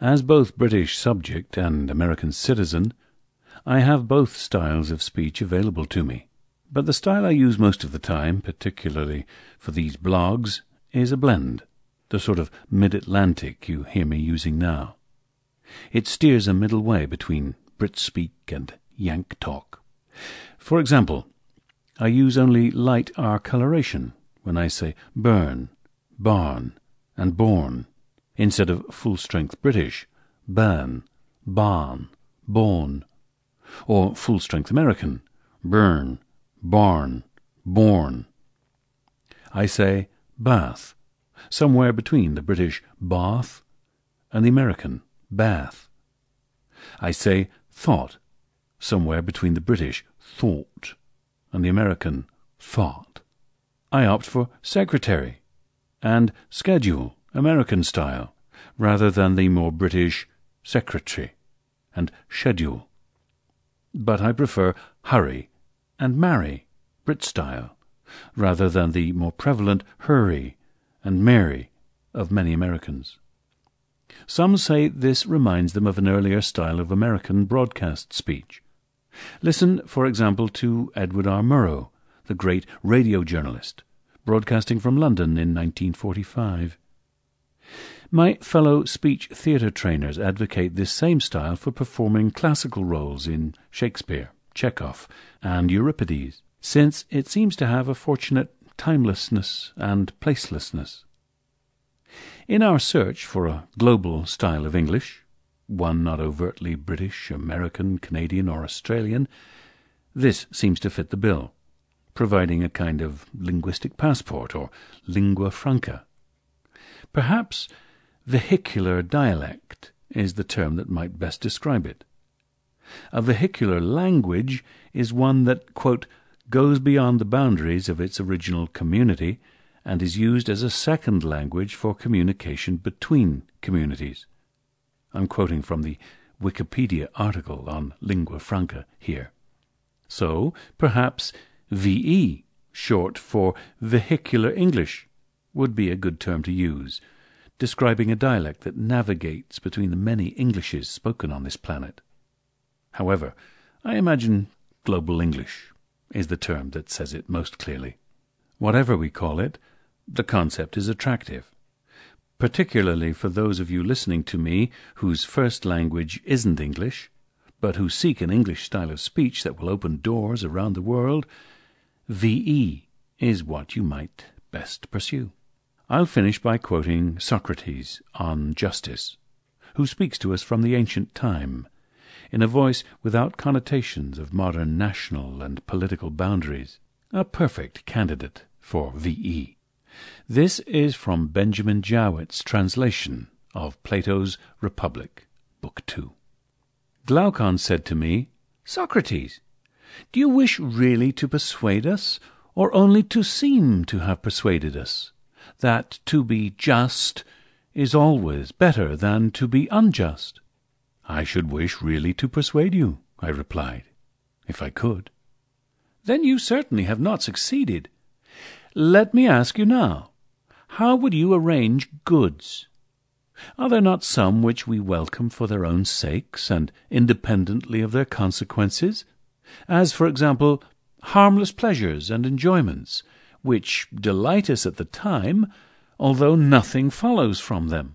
As both British subject and American citizen, I have both styles of speech available to me. But the style I use most of the time, particularly for these blogs, is a blend, the sort of mid-Atlantic you hear me using now. It steers a middle way between Brit-speak and Yank talk. For example, I use only light R coloration when I say burn, barn, and born, instead of full-strength British, burn, barn, born, or full-strength American, burn, barn, born. I say bath, somewhere between the British bath and the American bath. I say thought, somewhere between the British thought and the American thought. I opt for secretary and schedule, American style, rather than the more British secretary and schedule. But I prefer hurry and marry, Brit style, rather than the more prevalent hurry and marry of many Americans. Some say this reminds them of an earlier style of American broadcast speech. Listen, for example, to Edward R. Murrow, the great radio journalist, broadcasting from London in 1945. My fellow speech theatre trainers advocate this same style for performing classical roles in Shakespeare, Chekhov, and Euripides, since it seems to have a fortunate timelessness and placelessness. In our search for a global style of English, one not overtly British, American, Canadian, or Australian, this seems to fit the bill, providing a kind of linguistic passport or lingua franca. Perhaps vehicular dialect is the term that might best describe it. A vehicular language is one that, quote, goes beyond the boundaries of its original community and is used as a second language for communication between communities. I'm quoting from the Wikipedia article on lingua franca here. So, perhaps VE, short for vehicular English, would be a good term to use, describing a dialect that navigates between the many Englishes spoken on this planet. However, I imagine global English is the term that says it most clearly. Whatever we call it, the concept is attractive, particularly for those of you listening to me whose first language isn't English, but who seek an English style of speech that will open doors around the world. VE is what you might best pursue. I'll finish by quoting Socrates on justice, who speaks to us from the ancient time, in a voice without connotations of modern national and political boundaries, a perfect candidate for VE. This is from Benjamin Jowett's translation of Plato's Republic, Book 2. Glaucon said to me, "Socrates, do you wish really to persuade us, or only to seem to have persuaded us, that to be just is always better than to be unjust?" "I should wish really to persuade you," I replied, "if I could." "Then you certainly have not succeeded. Let me ask you now, how would you arrange goods? Are there not some which we welcome for their own sakes and independently of their consequences, as, for example, harmless pleasures and enjoyments, which delight us at the time, although nothing follows from them?"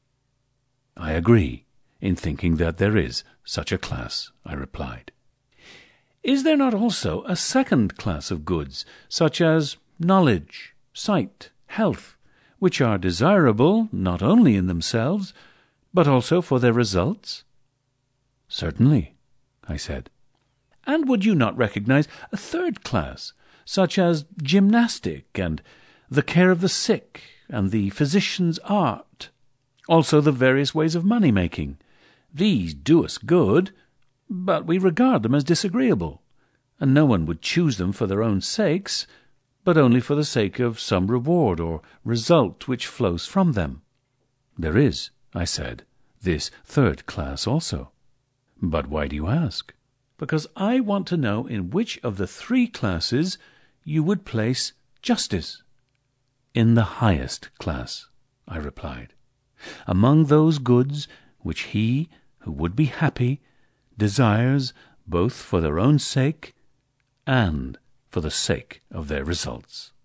"I agree in thinking that there is such a class," I replied. "Is there not also a second class of goods, such as knowledge, sight, health, which are desirable not only in themselves, but also for their results?" "Certainly," I said. "And would you not recognize a third class, such as gymnastic and the care of the sick and the physician's art, also the various ways of money-making? These do us good, but we regard them as disagreeable, and no one would choose them for their own sakes, but only for the sake of some reward or result which flows from them." "There is," I said, "this third class also." "But why do you ask?" "Because I want to know in which of the three classes you would place justice." "In the highest class," I replied, "among those goods which he who would be happy desires both for their own sake and for the sake of their results.